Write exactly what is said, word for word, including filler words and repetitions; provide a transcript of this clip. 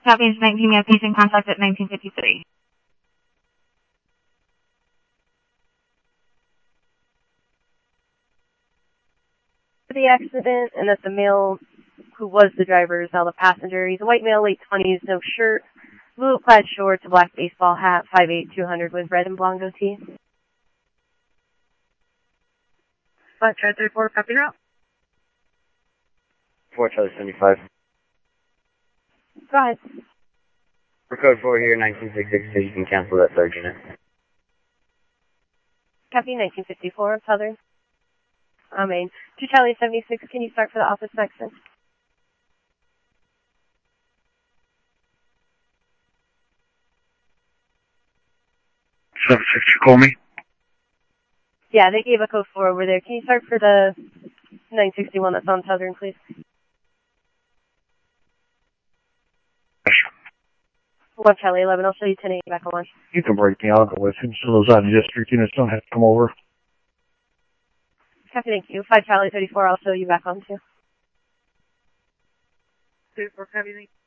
Copy nineteen, we have patient contact at nineteen fifty-three. The accident, and that the male who was the driver is now the passenger. He's a white male, late twenties, no shirt, blue plaid shorts, a black baseball hat, five eight, two hundred with red and blonde goatee. Flight Charlie thirty-four, copy route. four Charlie seventy-five. Go ahead. For code four here, nineteen sixty-six, so you can cancel that third unit. Copy nineteen fifty-four, Southern. Amen. two Charlie seventy-six, can you start for the office Mexican? seventy-six, you call me? Yeah, they gave a code four over there. Can you start for the nine sixty-one that's on Southern, please? one Charlie eleven, I'll show you ten eight back on one. You can break me, I'll go with him. So those out of district units don't have to come over. Copy, thank you. five Charlie thirty-four, I'll show you back on two. thirty-four, copy, thank you.